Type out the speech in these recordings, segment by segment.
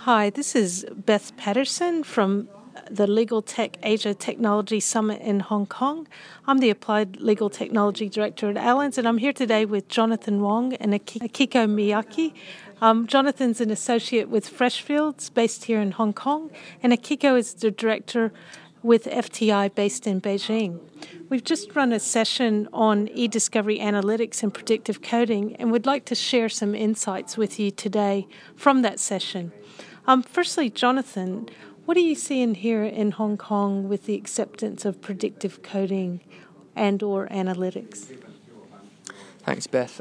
Hi, this is Beth Patterson from the Legal Tech Asia Technology Summit in Hong Kong. I'm the Applied Legal Technology Director at Allens, and I'm here today with Jonathan Wong and Akiko Miyake. Jonathan's an associate with Freshfields, based here in Hong Kong, and Akiko is the director with FTI, based in Beijing. We've just run a session on e-discovery analytics and predictive coding, and would like to share some insights with you today from that session. Firstly, Jonathan, what are you seeing here in Hong Kong with the acceptance of predictive coding and or analytics? Thanks, Beth.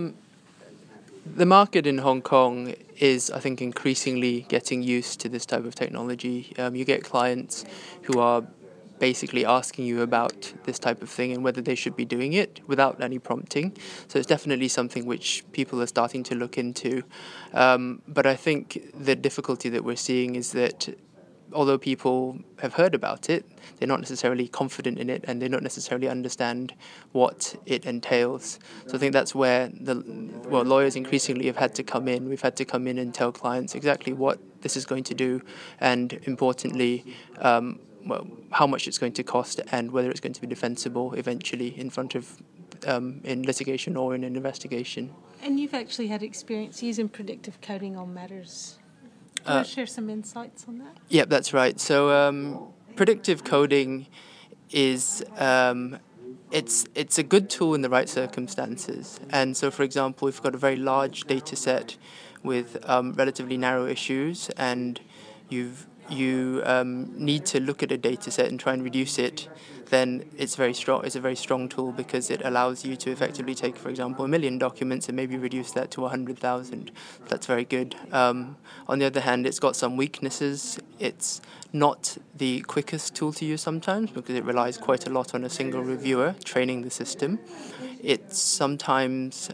The market in Hong Kong is, I think, increasingly getting used to this type of technology. You get clients who are basically asking you about this type of thing and whether they should be doing it without any prompting. So it's definitely something which people are starting to look into. But I think the difficulty that we're seeing is that although people have heard about it, they're not necessarily confident in it and they don't necessarily understand what it entails. So I think that's where lawyers increasingly have had to come in. We've had to come in and tell clients exactly what this is going to do and, importantly, how much it's going to cost and whether it's going to be defensible eventually in front of in litigation or in an investigation. And you've actually had experience using predictive coding on matters. Do you want to share some insights on that? Yeah, that's right. So predictive coding is it's a good tool in the right circumstances. And so, for example, if you've got a very large data set with relatively narrow issues, and you need to look at a data set and try and reduce it, then it's very strong. It's a very strong tool because it allows you to effectively take, for example, 1 million documents and maybe reduce that to 100,000. That's very good. On the other hand, it's got some weaknesses. It's not the quickest tool to use sometimes because it relies quite a lot on a single reviewer training the system. It sometimes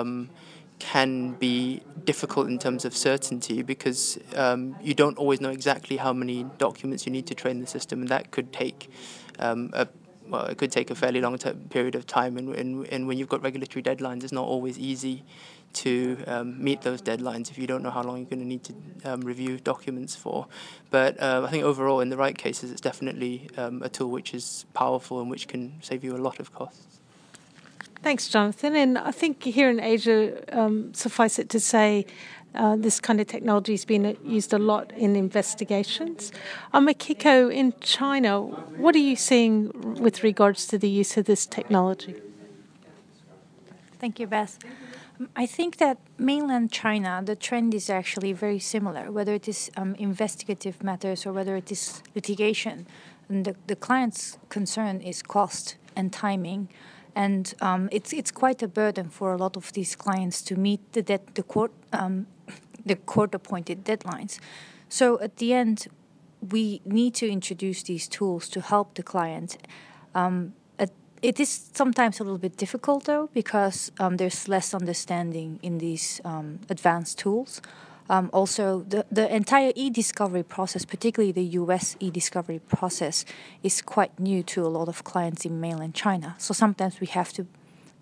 can be difficult in terms of certainty because you don't always know exactly how many documents you need to train the system, and that could take it could take a fairly long period of time, and when you've got regulatory deadlines, it's not always easy to meet those deadlines if you don't know how long you're going to need to review documents for. But I think overall, in the right cases, it's definitely a tool which is powerful and which can save you a lot of costs. Thanks, Jonathan. And I think here in Asia, suffice it to say, this kind of technology has been used a lot in investigations. Akiko, in China, what are you seeing with regards to the use of this technology? Thank you, Beth. I think that mainland China, the trend is actually very similar, whether it is investigative matters or whether it is litigation. And the client's concern is cost and timing. And it's quite a burden for a lot of these clients to meet the court-appointed deadlines. So at the end, we need to introduce these tools to help the client. It is sometimes a little bit difficult, though, because there's less understanding in these advanced tools. Also, the entire e-discovery process, particularly the US e-discovery process, is quite new to a lot of clients in mainland China. So sometimes we have to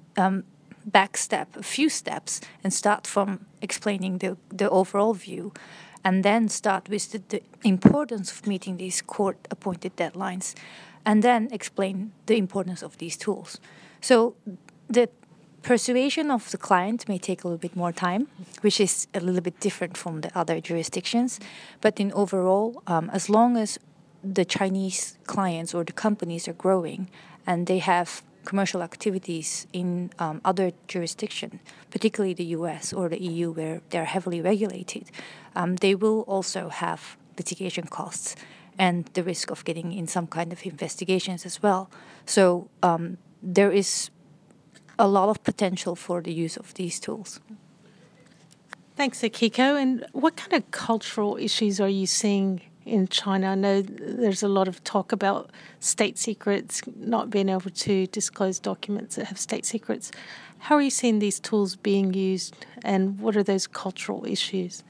backstep a few steps and start from explaining the overall view, and then start with the importance of meeting these court-appointed deadlines, and then explain the importance of these tools. So the persuasion of the client may take a little bit more time, which is a little bit different from the other jurisdictions. But in overall, as long as the Chinese clients or the companies are growing and they have commercial activities in other jurisdictions, particularly the US or the EU, where they're heavily regulated, they will also have litigation costs and the risk of getting in some kind of investigations as well. So there is a lot of potential for the use of these tools. Thanks, Akiko. And what kind of cultural issues are you seeing in China? I know there's a lot of talk about state secrets, not being able to disclose documents that have state secrets. How are you seeing these tools being used, and what are those cultural issues?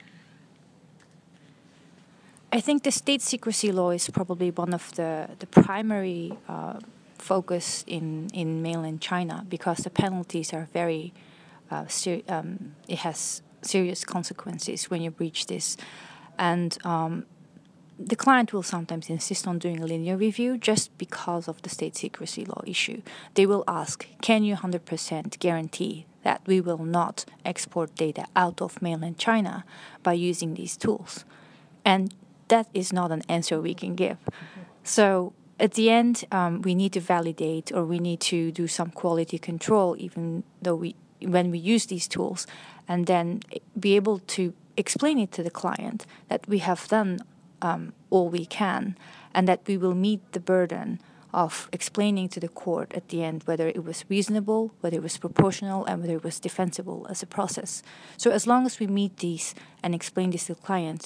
I think the state secrecy law is probably one of the primary focus in mainland China, because the penalties are very, it has serious consequences when you breach this. And the client will sometimes insist on doing a linear review just because of the state secrecy law issue. They will ask, can you 100% guarantee that we will not export data out of mainland China by using these tools? And that is not an answer we can give. So at the end, we need to validate, or we need to do some quality control, even though when we use these tools, and then be able to explain it to the client that we have done all we can, and that we will meet the burden of explaining to the court at the end whether it was reasonable, whether it was proportional, and whether it was defensible as a process. So as long as we meet these and explain this to the client,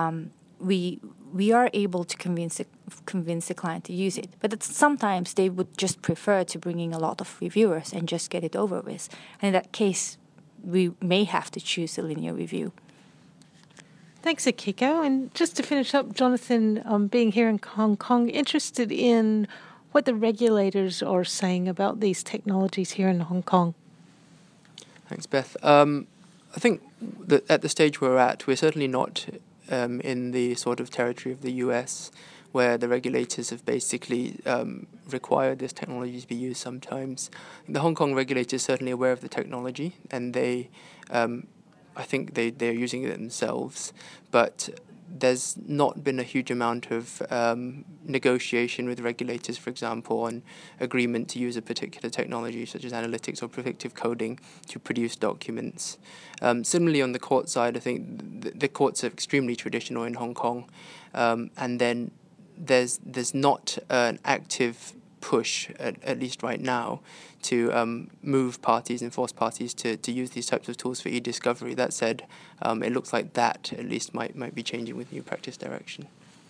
we are able to convince the client to use it. But sometimes they would just prefer to bring in a lot of reviewers and just get it over with. And in that case, we may have to choose a linear review. Thanks, Akiko. And just to finish up, Jonathan, being here in Hong Kong, interested in what the regulators are saying about these technologies here in Hong Kong. Thanks, Beth. I think that at the stage we're at, we're certainly not in the sort of territory of the US, where the regulators have basically required this technology to be used sometimes. The Hong Kong regulator is certainly aware of the technology, and I think they're using it themselves, but there's not been a huge amount of negotiation with regulators, for example, on agreement to use a particular technology, such as analytics or predictive coding, to produce documents. Similarly, on the court side, I think the courts are extremely traditional in Hong Kong, and then there's not an active push, at least right now, to move parties and force parties to use these types of tools for e-discovery. That said, it looks like that at least might be changing with new practice direction.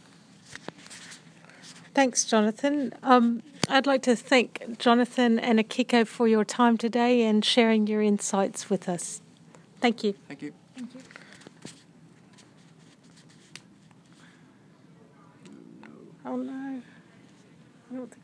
Thanks, Jonathan. I'd like to thank Jonathan and Akiko for your time today and sharing your insights with us. Thank you. Thank you. Thank you. Oh no. I don't think